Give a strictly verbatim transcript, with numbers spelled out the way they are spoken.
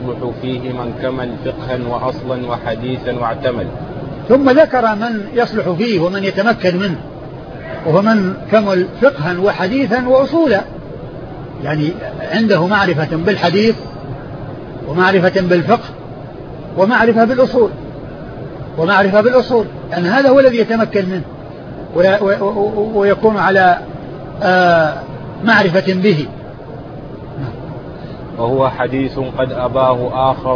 يصلح فيه من كمل فقها وأصلا وحديثا واعتمل. ثم ذكر من يصلح فيه ومن يتمكن منه، وهو من كمل فقها وحديثا وأصولا، يعني عنده معرفة بالحديث ومعرفة بالفقه ومعرفة بالأصول ومعرفة بالأصول أن يعني هذا هو الذي يتمكن منه ويكون على معرفة به. وهو حديث قد أباه آخر